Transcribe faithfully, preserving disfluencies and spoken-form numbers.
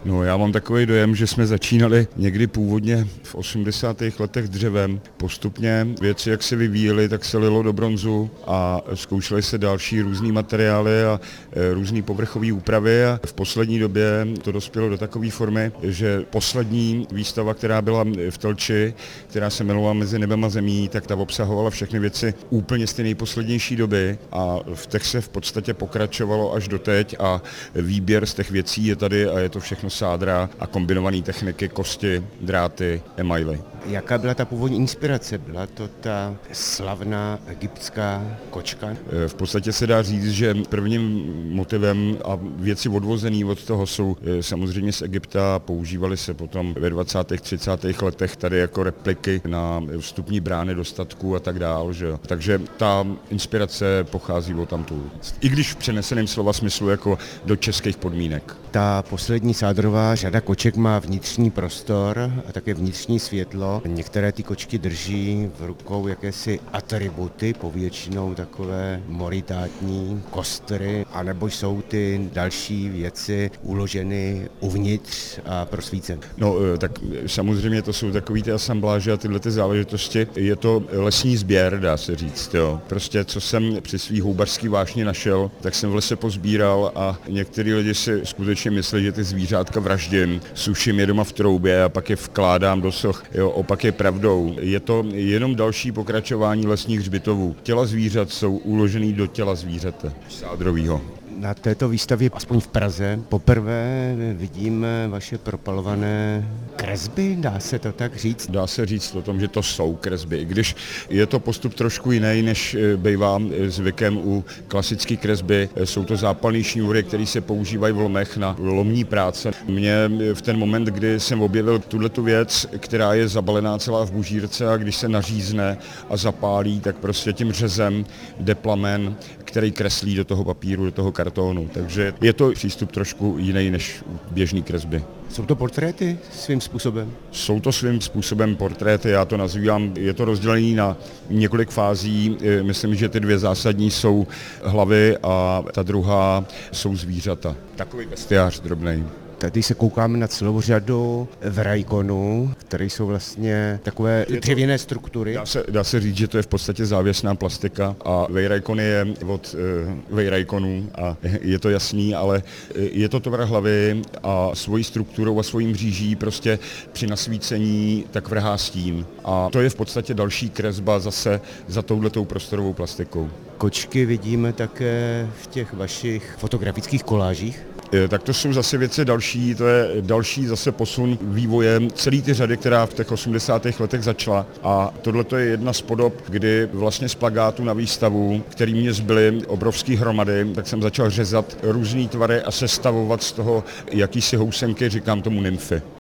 No, já mám takový dojem, že jsme začínali někdy původně v osmdesátých letech dřevem. Postupně věci, jak se vyvíjely, tak se lilo do bronzu a zkoušely se další různý materiály a různé povrchové úpravy a v poslední době to dospělo do takové formy, že poslední výstava, která byla v Telči, která se jmenovala Mezi nebem a zemí, tak ta obsahovala všechny věci úplně z té nejposlednější doby a v těch se v podstatě pokračovalo až doteď a výběr z těch věcí je tady a je to všechno sádra a kombinované techniky, kosti, dráty, emaily. Jaká byla ta původní inspirace? Byla to ta slavná egyptská kočka? V podstatě se dá říct, že prvním motivem a věci odvozené od toho jsou samozřejmě z Egypta, používaly se potom ve dvacátých třicátých letech tady jako repliky na vstupní brány do statků a tak dál. Že? Takže ta inspirace pochází od tamtud. I když v přeneseném slova smyslu jako do českých podmínek. Ta poslední sádrová řada koček má vnitřní prostor a také vnitřní světlo. Některé ty kočky drží v rukou jakési atributy, povětšinou takové moritátní kostry, anebo jsou ty další věci uloženy uvnitř a prosvíceny. No tak samozřejmě to jsou takový ty asambláže a tyhle ty záležitosti. Je to lesní sběr, dá se říct. Jo. Prostě co jsem při svý houbařský vášni našel, tak jsem v lese pozbíral a některý lidi si skutečně myslí, že ty zvířátka vraždím, suším je doma v troubě a pak je vkládám do soch. Jo, opak je pravdou. Je to jenom další pokračování lesních hřbitovů. Těla zvířat jsou uložený do těla zvířete sádrovýho. Na této výstavě, aspoň v Praze, poprvé vidíme vaše propalované kresby, dá se to tak říct? Dá se říct o tom, že to jsou kresby, i když je to postup trošku jiný, než bývá zvykem u klasické kresby. Jsou to zápalné šňůry, které se používají v lomech na lomní práce. Mě v ten moment, kdy jsem objevil tuhletu věc, která je zabalená celá v bužírce a když se nařízne a zapálí, tak prostě tím řezem jde plamen, který kreslí do toho papíru, do toho kartonu. Takže je to přístup trošku jiný než běžný kresby. Jsou to portréty svým způsobem? Jsou to svým způsobem portréty, já to nazývám, je to rozdělené na několik fází. Myslím, že ty dvě zásadní jsou hlavy a ta druhá jsou zvířata. Takový bestiář drobnej. Tady se koukáme na celou řadu vrajkonů, které jsou vlastně takové dřevěné struktury. Dá se, dá se říct, že to je v podstatě závěsná plastika a vejrajkon je od e, vejrajkonů a je to jasný, ale je to tvar hlavy a svojí strukturou a svojí mříží prostě při nasvícení tak vrhá stín. A to je v podstatě další kresba zase za touhletou prostorovou plastikou. Kočky vidíme také v těch vašich fotografických kolážích. Tak to jsou zase věci další, to je další zase posun vývoje celé ty řady, která v těch osmdesátých letech začala. A tohle je jedna z podob, kdy vlastně z plakátu na výstavu, který mě zbyly obrovský hromady, tak jsem začal řezat různý tvary a sestavovat z toho jakýsi housenky, říkám tomu nymfy.